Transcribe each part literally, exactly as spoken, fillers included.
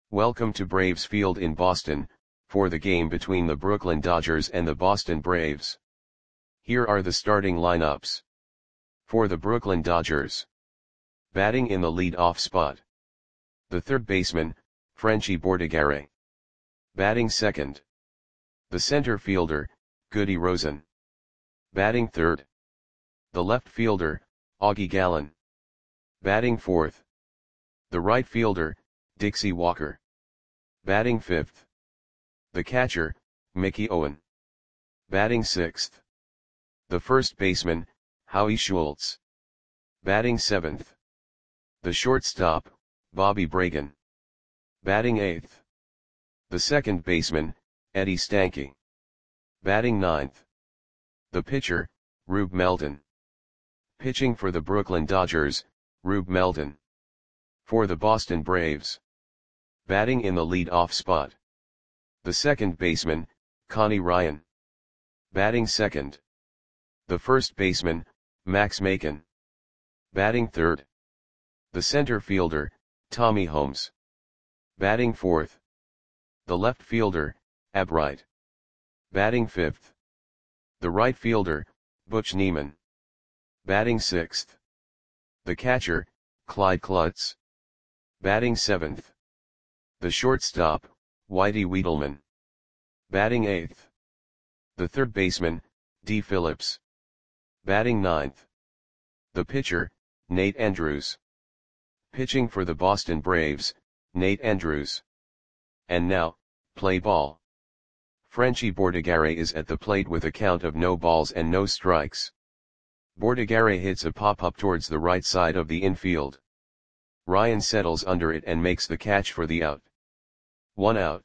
Welcome to Braves Field in Boston, for the game between the Brooklyn Dodgers and the Boston Braves. Here are the starting lineups. For the Brooklyn Dodgers. Batting in the lead-off spot. The third baseman, Frenchy Bordigare. Batting second. The center fielder, Goody Rosen. Batting third. The left fielder, Augie Gallen. Batting fourth. The right fielder, Dixie Walker. Batting fifth. The catcher, Mickey Owen. Batting sixth. The first baseman, Howie Schultz. Batting seventh. The shortstop, Bobby Bragan. Batting eighth. The second baseman, Eddie Stanky. Batting ninth. The pitcher, Rube Melton. Pitching for the Brooklyn Dodgers, Rube Melton. For the Boston Braves. Batting in the lead-off spot. The second baseman, Connie Ryan. Batting second. The first baseman, Max Macon. Batting third. The center fielder, Tommy Holmes. Batting fourth. The left fielder, Ab Wright. Batting fifth. The right fielder, Butch Neiman. Batting sixth. The catcher, Clyde Klutz. Batting seventh. The shortstop, Whitey Wiedelman. Batting eighth. The third baseman, D. Phillips. Batting ninth. The pitcher, Nate Andrews. Pitching for the Boston Braves, Nate Andrews. And now, play ball. Frenchy Bordigare is at the plate with a count of no balls and no strikes. Bordigare hits a pop-up towards the right side of the infield. Ryan settles under it and makes the catch for the out. One out.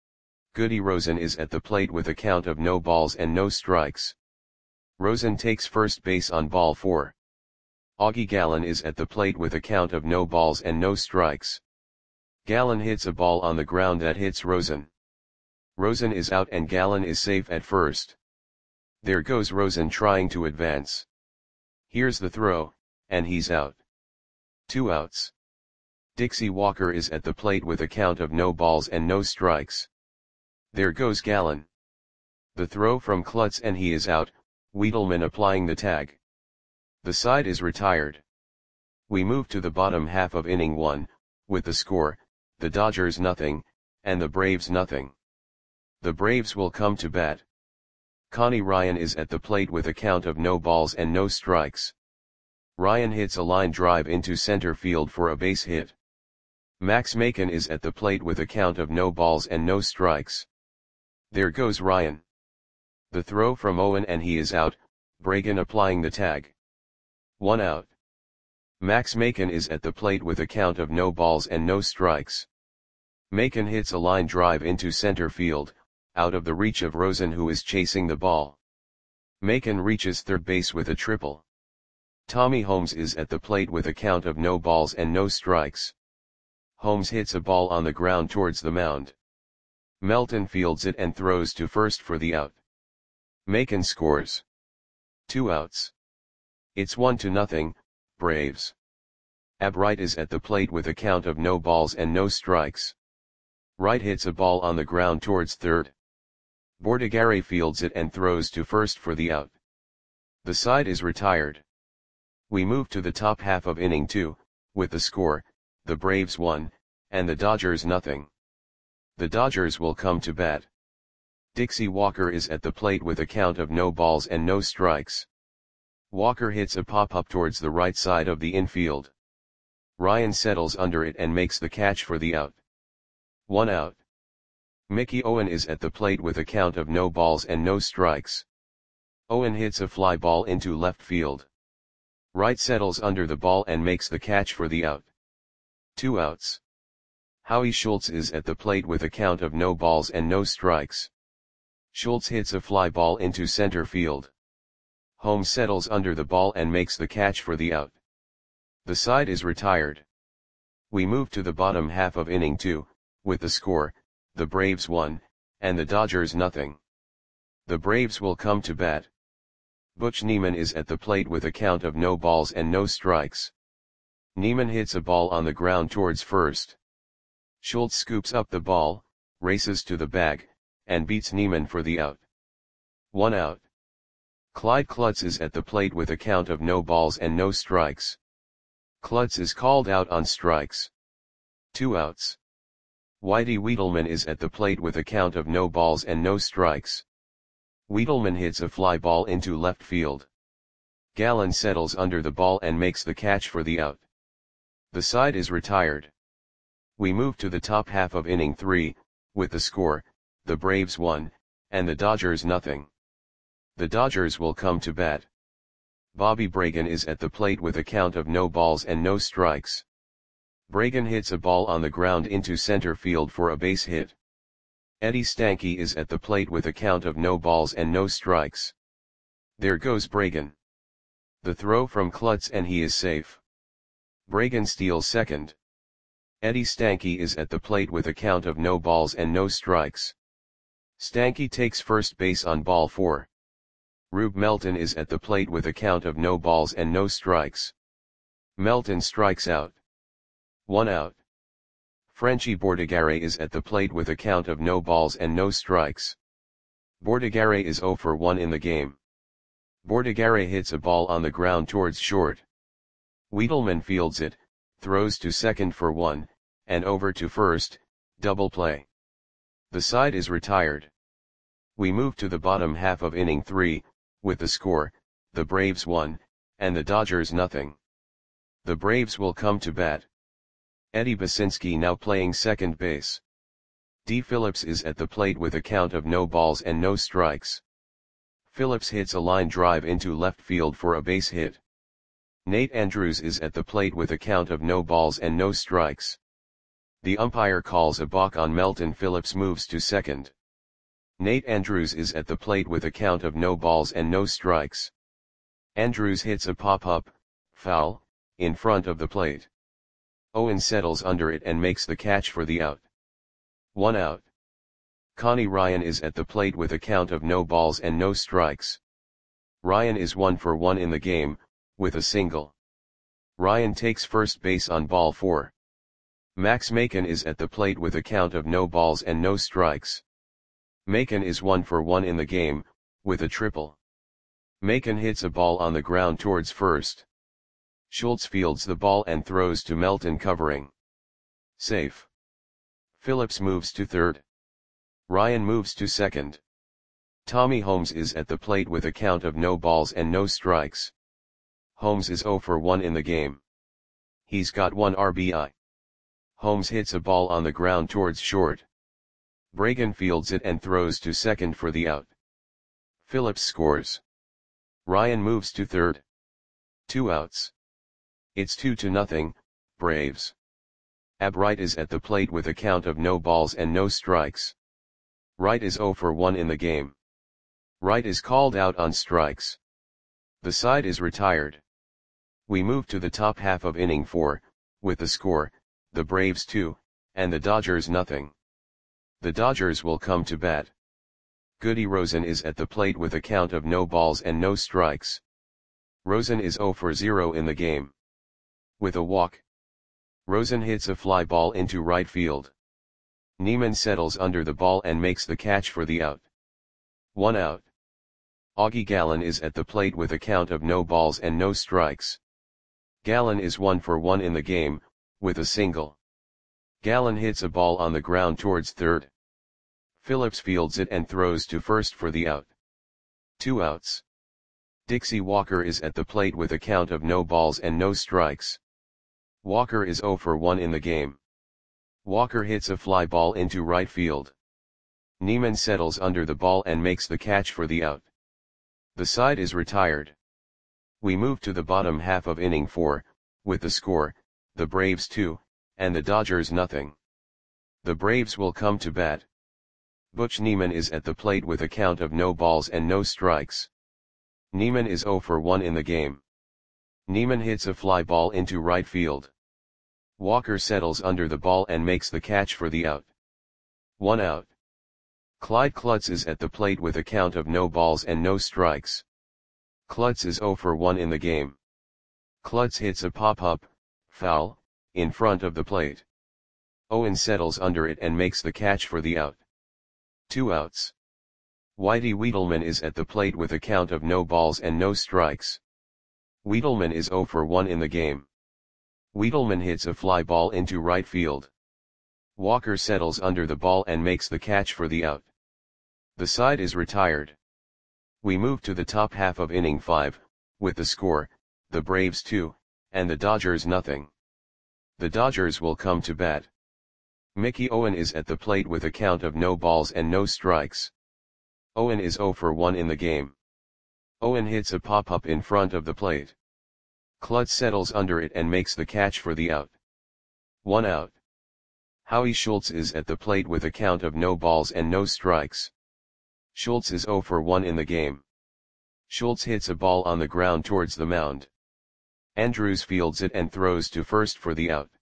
Goody Rosen is at the plate with a count of no balls and no strikes. Rosen takes first base on ball four. Augie Gallen is at the plate with a count of no balls and no strikes. Gallen hits a ball on the ground that hits Rosen. Rosen is out and Gallen is safe at first. There goes Rosen trying to advance. Here's the throw, and he's out. Two outs. Dixie Walker is at the plate with a count of no balls and no strikes. There goes Gallen. The throw from Klutz and he is out, Wiedelman applying the tag. The side is retired. We move to the bottom half of inning one, with the score, the Dodgers nothing, and the Braves nothing. The Braves will come to bat. Connie Ryan is at the plate with a count of no balls and no strikes. Ryan hits a line drive into center field for a base hit. Max Macon is at the plate with a count of no balls and no strikes. There goes Ryan. The throw from Owen and he is out, Bragan applying the tag. One out. Max Macon is at the plate with a count of no balls and no strikes. Macon hits a line drive into center field, out of the reach of Rosen who is chasing the ball. Macon reaches third base with a triple. Tommy Holmes is at the plate with a count of no balls and no strikes. Holmes hits a ball on the ground towards the mound. Melton fields it and throws to first for the out. Macon scores. Two outs. It's one to nothing, Braves. Ab Wright is at the plate with a count of no balls and no strikes. Wright hits a ball on the ground towards third. Bordigare fields it and throws to first for the out. The side is retired. We move to the top half of inning two, with the score, the Braves one, and the Dodgers nothing. The Dodgers will come to bat. Dixie Walker is at the plate with a count of no balls and no strikes. Walker hits a pop-up towards the right side of the infield. Ryan settles under it and makes the catch for the out. One out. Mickey Owen is at the plate with a count of no balls and no strikes. Owen hits a fly ball into left field. Wright settles under the ball and makes the catch for the out. Two outs. Howie Schultz is at the plate with a count of no balls and no strikes. Schultz hits a fly ball into center field. Holmes settles under the ball and makes the catch for the out. The side is retired. We move to the bottom half of inning two, with the score, the Braves one, and the Dodgers nothing. The Braves will come to bat. Butch Neiman is at the plate with a count of no balls and no strikes. Neiman hits a ball on the ground towards first. Schultz scoops up the ball, races to the bag, and beats Niemann for the out. One out. Clyde Klutz is at the plate with a count of no balls and no strikes. Klutz is called out on strikes. Two outs. Whitey Wiedelman is at the plate with a count of no balls and no strikes. Wiedelman hits a fly ball into left field. Gallen settles under the ball and makes the catch for the out. The side is retired. We move to the top half of inning three, with the score, the Braves one, and the Dodgers nothing. The Dodgers will come to bat. Bobby Bragan is at the plate with a count of no balls and no strikes. Bragan hits a ball on the ground into center field for a base hit. Eddie Stanky is at the plate with a count of no balls and no strikes. There goes Bragan. The throw from Klutz and he is safe. Bragan steals second. Eddie Stanky is at the plate with a count of no balls and no strikes. Stanky takes first base on ball four. Rube Melton is at the plate with a count of no balls and no strikes. Melton strikes out. One out. Frenchie Bordigare is at the plate with a count of no balls and no strikes. Bordigare is zero for one in the game. Bordigare hits a ball on the ground towards short. Wiedelman fields it, throws to second for one, and over to first, double play. The side is retired. We move to the bottom half of inning three, with the score, the Braves one, and the Dodgers nothing. The Braves will come to bat. Eddie Basinski now playing second base. D. Phillips is at the plate with a count of no balls and no strikes. Phillips hits a line drive into left field for a base hit. Nate Andrews is at the plate with a count of no balls and no strikes. The umpire calls a balk on Melton. Phillips moves to second. Nate Andrews is at the plate with a count of no balls and no strikes. Andrews hits a pop-up, foul, in front of the plate. Owen settles under it and makes the catch for the out. One out. Connie Ryan is at the plate with a count of no balls and no strikes. Ryan is one for one in the game, with a single. Ryan takes first base on ball four. Max Macon is at the plate with a count of no balls and no strikes. Macon is one for one in the game, with a triple. Macon hits a ball on the ground towards first. Schultz fields the ball and throws to Melton covering. Safe. Phillips moves to third. Ryan moves to second. Tommy Holmes is at the plate with a count of no balls and no strikes. Holmes is zero for one in the game. He's got one R B I. Holmes hits a ball on the ground towards short. Bragan fields it and throws to second for the out. Phillips scores. Ryan moves to third. Two outs. It's two to nothing, Braves. Ab Wright is at the plate with a count of no balls and no strikes. Wright is zero for one in the game. Wright is called out on strikes. The side is retired. We move to the top half of inning four, with the score, the Braves two, and the Dodgers nothing. The Dodgers will come to bat. Goody Rosen is at the plate with a count of no balls and no strikes. Rosen is zero for zero in the game. With a walk. Rosen hits a fly ball into right field. Niemann settles under the ball and makes the catch for the out. One out. Augie Gallen is at the plate with a count of no balls and no strikes. Gallen is one for one in the game, with a single. Gallen hits a ball on the ground towards third. Phillips fields it and throws to first for the out. Two outs. Dixie Walker is at the plate with a count of no balls and no strikes. Walker is zero for one in the game. Walker hits a fly ball into right field. Niemann settles under the ball and makes the catch for the out. The side is retired. We move to the bottom half of inning four, with the score, the Braves two, and the Dodgers nothing. The Braves will come to bat. Butch Niemann is at the plate with a count of no balls and no strikes. Niemann is zero for one in the game. Niemann hits a fly ball into right field. Walker settles under the ball and makes the catch for the out. One out. Clyde Klutz is at the plate with a count of no balls and no strikes. Klutz is zero for one in the game. Klutz hits a pop-up, foul, in front of the plate. Owen settles under it and makes the catch for the out. Two outs. Whitey Wiedelman is at the plate with a count of no balls and no strikes. Wiedelman is zero for one in the game. Wiedelman hits a fly ball into right field. Walker settles under the ball and makes the catch for the out. The side is retired. We move to the top half of inning five, with the score, the Braves two, and the Dodgers nothing. The Dodgers will come to bat. Mickey Owen is at the plate with a count of no balls and no strikes. Owen is zero for one in the game. Owen hits a pop-up in front of the plate. Klutz settles under it and makes the catch for the out. One out. Howie Schultz is at the plate with a count of no balls and no strikes. Schultz is zero for one in the game. Schultz hits a ball on the ground towards the mound. Andrews fields it and throws to first for the out.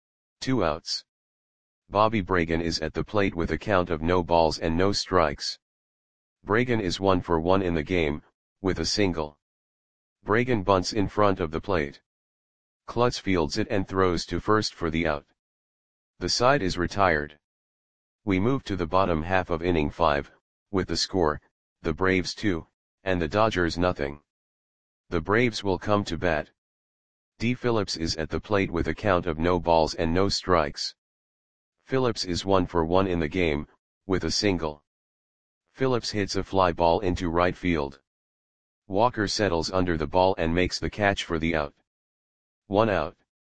Two outs. Bobby Bragan is at the plate with a count of no balls and no strikes. Bragan is one for one in the game, with a single. Bragan bunts in front of the plate. Klutz fields it and throws to first for the out. The side is retired. We move to the bottom half of inning five, with the score, the Braves two, and the Dodgers nothing. The Braves will come to bat. D. Phillips is at the plate with a count of no balls and no strikes. Phillips is one for one in the game, with a single. Phillips hits a fly ball into right field. Walker settles under the ball and makes the catch for the out. One out.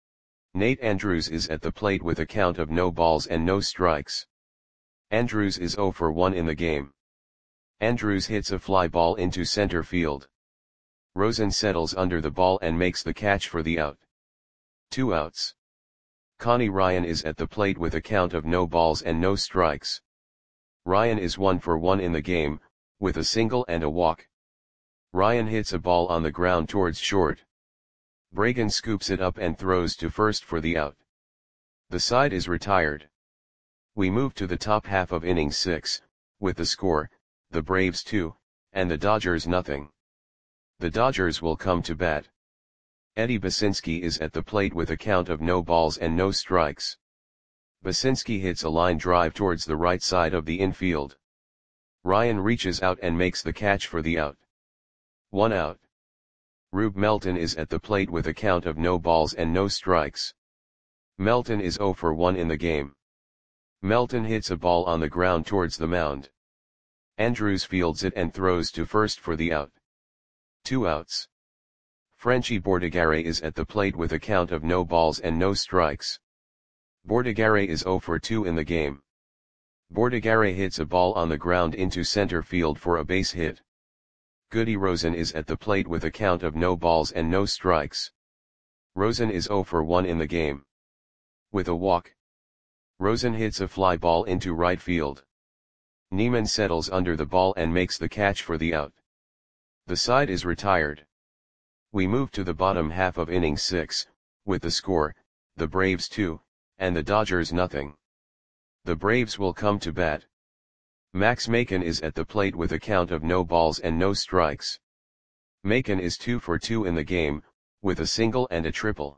Nate Andrews is at the plate with a count of no balls and no strikes. Andrews is zero for one in the game. Andrews hits a fly ball into center field. Rosen settles under the ball and makes the catch for the out. Two outs. Connie Ryan is at the plate with a count of no balls and no strikes. Ryan is one for one in the game, with a single and a walk. Ryan hits a ball on the ground towards short. Bragan scoops it up and throws to first for the out. The side is retired. We move to the top half of inning six, with the score, the Braves two, and the Dodgers nothing. The Dodgers will come to bat. Eddie Basinski is at the plate with a count of no balls and no strikes. Basinski hits a line drive towards the right side of the infield. Ryan reaches out and makes the catch for the out. One out. Rube Melton is at the plate with a count of no balls and no strikes. Melton is zero for one in the game. Melton hits a ball on the ground towards the mound. Andrews fields it and throws to first for the out. Two outs. Frenchie Bordigare is at the plate with a count of no balls and no strikes. Bordigare is zero for two in the game. Bordigare hits a ball on the ground into center field for a base hit. Goody Rosen is at the plate with a count of no balls and no strikes. Rosen is zero for one in the game. With a walk. Rosen hits a fly ball into right field. Neiman settles under the ball and makes the catch for the out. The side is retired. We move to the bottom half of inning six, with the score, the Braves two, and the Dodgers nothing. The Braves will come to bat. Max Macon is at the plate with a count of no balls and no strikes. Macon is two for two in the game, with a single and a triple.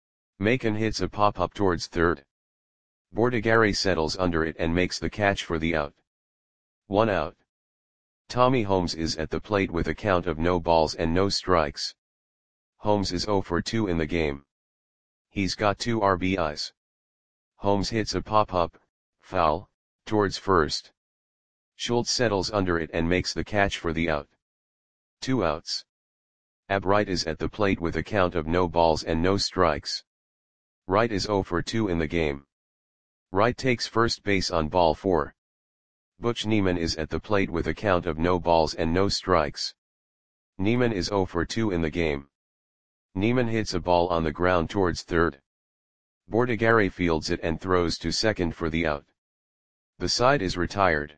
Macon hits a pop-up towards third. Bordigare settles under it and makes the catch for the out. One out. Tommy Holmes is at the plate with a count of no balls and no strikes. Holmes is zero for two in the game. He's got two R B Is. Holmes hits a pop-up, foul, towards first. Schultz settles under it and makes the catch for the out. Two outs. Ab Wright is at the plate with a count of no balls and no strikes. Wright is zero for two in the game. Wright takes first base on ball four. Butch Neiman is at the plate with a count of no balls and no strikes. Neiman is zero for two in the game. Neiman hits a ball on the ground towards third. Bordigare fields it and throws to second for the out. The side is retired.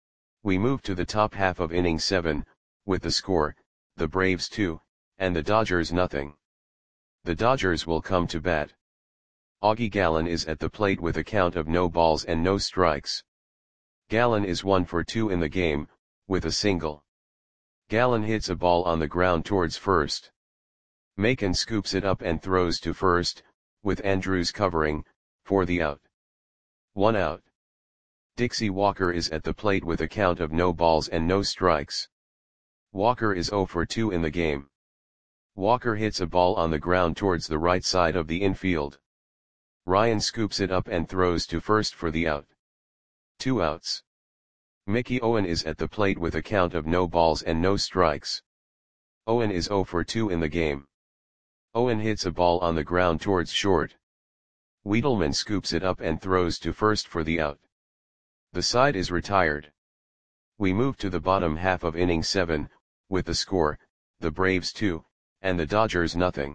We move to the top half of inning seven, with the score, the Braves two, and the Dodgers nothing. The Dodgers will come to bat. Augie Gallen is at the plate with a count of no balls and no strikes. Gallen is one for two in the game, with a single. Gallen hits a ball on the ground towards first. Macon scoops it up and throws to first, with Andrews covering, for the out. one out. Dixie Walker is at the plate with a count of no balls and no strikes. Walker is zero for two in the game. Walker hits a ball on the ground towards the right side of the infield. Ryan scoops it up and throws to first for the out. Two outs. Mickey Owen is at the plate with a count of no balls and no strikes. Owen is zero for two in the game. Owen hits a ball on the ground towards short. Wiedelman scoops it up and throws to first for the out. The side is retired. We move to the bottom half of inning seven, with the score, the Braves two, and the Dodgers nothing.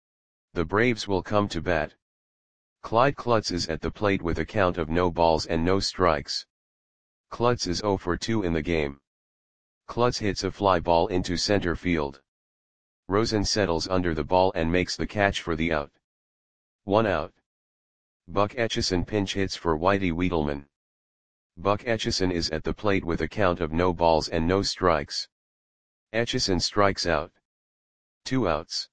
The Braves will come to bat. Clyde Klutz is at the plate with a count of no balls and no strikes. Klutz is zero for two in the game. Klutz hits a fly ball into center field. Rosen settles under the ball and makes the catch for the out. One out. Buck Etchison pinch hits for Whitey Wiedelman. Buck Etchison is at the plate with a count of no balls and no strikes. Etchison strikes out. Two outs.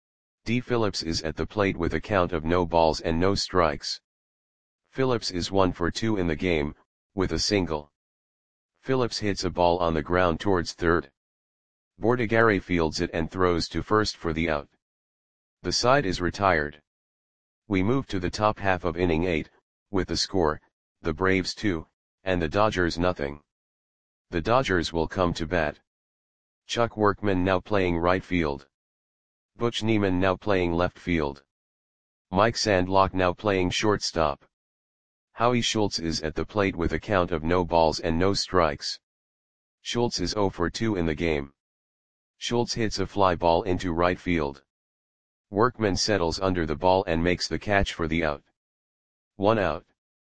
D. Phillips is at the plate with a count of no balls and no strikes. Phillips is one for two in the game, with a single. Phillips hits a ball on the ground towards third. Bordigare fields it and throws to first for the out. The side is retired. We move to the top half of inning eight, with the score, the Braves two, and the Dodgers nothing. The Dodgers will come to bat. Chuck Workman now playing right field. Butch Neiman now playing left field. Mike Sandlock now playing shortstop. Howie Schultz is at the plate with a count of no balls and no strikes. Schultz is zero for two in the game. Schultz hits a fly ball into right field. Workman settles under the ball and makes the catch for the out. One out.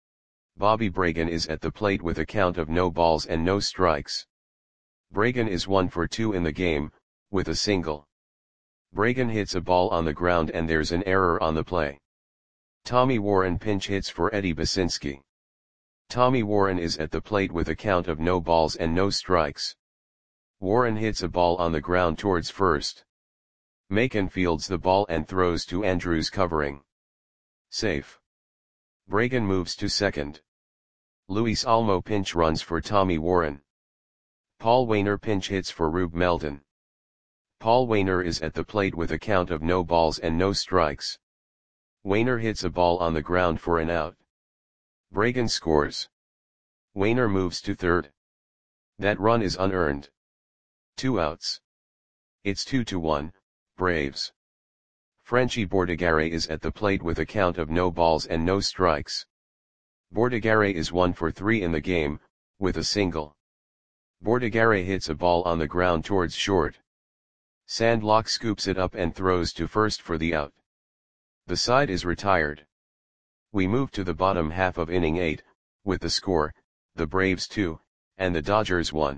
Bobby Bragan is at the plate with a count of no balls and no strikes. Bragan is one for two in the game, with a single. Bragan hits a ball on the ground and there's an error on the play. Tommy Warren pinch hits for Eddie Basinski. Tommy Warren is at the plate with a count of no balls and no strikes. Warren hits a ball on the ground towards first. Macon fields the ball and throws to Andrews covering. Safe. Bragan moves to second. Luis Almo pinch runs for Tommy Warren. Paul Wainer pinch hits for Rube Meldon. Paul Wainer is at the plate with a count of no balls and no strikes. Wainer hits a ball on the ground for an out. Bragan scores. Wainer moves to third. That run is unearned. Two outs. It's two to one, Braves. Frenchie Bordigare is at the plate with a count of no balls and no strikes. Bordigare is one for three in the game, with a single. Bordigare hits a ball on the ground towards short. Sandlock scoops it up and throws to first for the out. The side is retired. We move to the bottom half of inning eight, with the score, the Braves two, and the Dodgers one.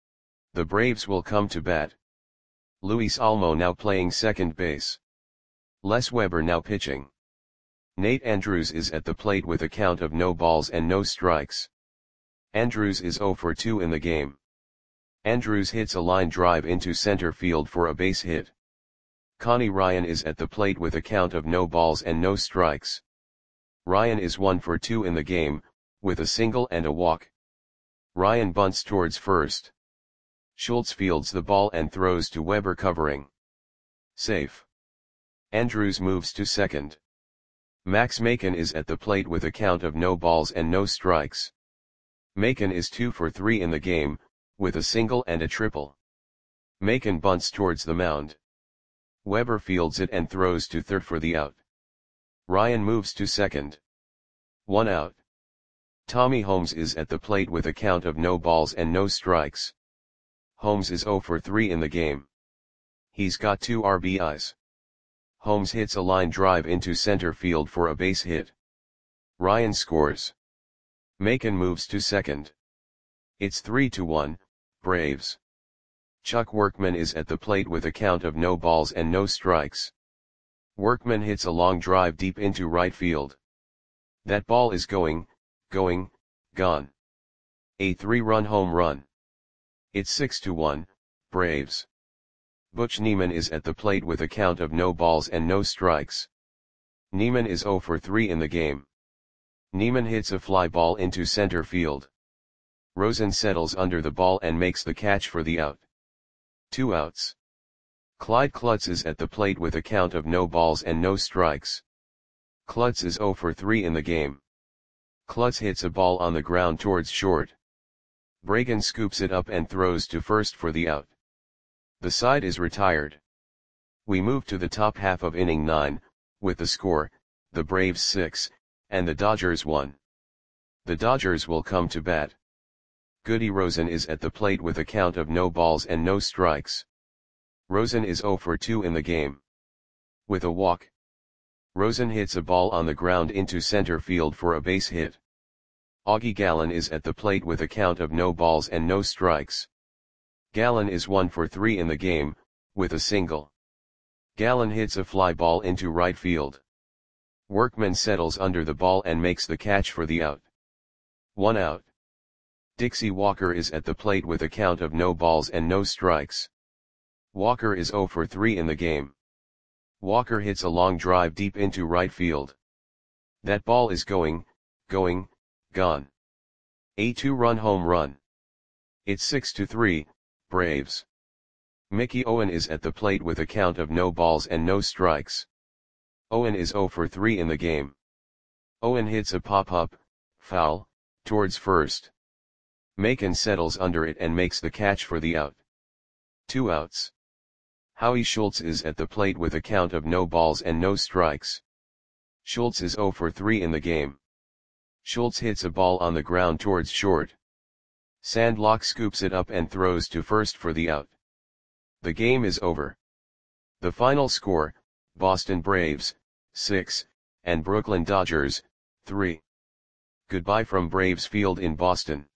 The Braves will come to bat. Luis Almo now playing second base. Les Weber now pitching. Nate Andrews is at the plate with a count of no balls and no strikes. Andrews is zero for two in the game. Andrews hits a line drive into center field for a base hit. Connie Ryan is at the plate with a count of no balls and no strikes. Ryan is one for two in the game, with a single and a walk. Ryan bunts towards first. Schultz fields the ball and throws to Weber covering. Safe. Andrews moves to second. Max Macon is at the plate with a count of no balls and no strikes. Macon is two for three in the game, with a single and a triple. Macon bunts towards the mound. Weber fields it and throws to third for the out. Ryan moves to second. One out. Tommy Holmes is at the plate with a count of no balls and no strikes. Holmes is zero for three in the game. He's got two R B Is. Holmes hits a line drive into center field for a base hit. Ryan scores. Macon moves to second. It's three to one, Braves. Chuck Workman is at the plate with a count of no balls and no strikes. Workman hits a long drive deep into right field. That ball is going, going, gone. A three-run home run. It's six to one, Braves. Butch Neiman is at the plate with a count of no balls and no strikes. Neiman is zero for three in the game. Neiman hits a fly ball into center field. Rosen settles under the ball and makes the catch for the out. Two outs. Clyde Klutz is at the plate with a count of no balls and no strikes. Klutz is zero for three in the game. Klutz hits a ball on the ground towards short. Bragan scoops it up and throws to first for the out. The side is retired. We move to the top half of inning nine, with the score, the Braves six, and the Dodgers one. The Dodgers will come to bat. Goody Rosen is at the plate with a count of no balls and no strikes. Rosen is zero for two in the game. With a walk, Rosen hits a ball on the ground into center field for a base hit. Augie Gallen is at the plate with a count of no balls and no strikes. Gallen is one for three in the game, with a single. Gallen hits a fly ball into right field. Workman settles under the ball and makes the catch for the out. One out. Dixie Walker is at the plate with a count of no balls and no strikes. Walker is zero for three in the game. Walker hits a long drive deep into right field. That ball is going, going, gone. A two-run home run. It's six to three, Braves. Mickey Owen is at the plate with a count of no balls and no strikes. Owen is zero for three in the game. Owen hits a pop-up, foul, towards first. Macon settles under it and makes the catch for the out. Two outs. Howie Schultz is at the plate with a count of no balls and no strikes. Schultz is zero for three in the game. Schultz hits a ball on the ground towards short. Sandlock scoops it up and throws to first for the out. The game is over. The final score, Boston Braves, six, and Brooklyn Dodgers, three. Goodbye from Braves Field in Boston.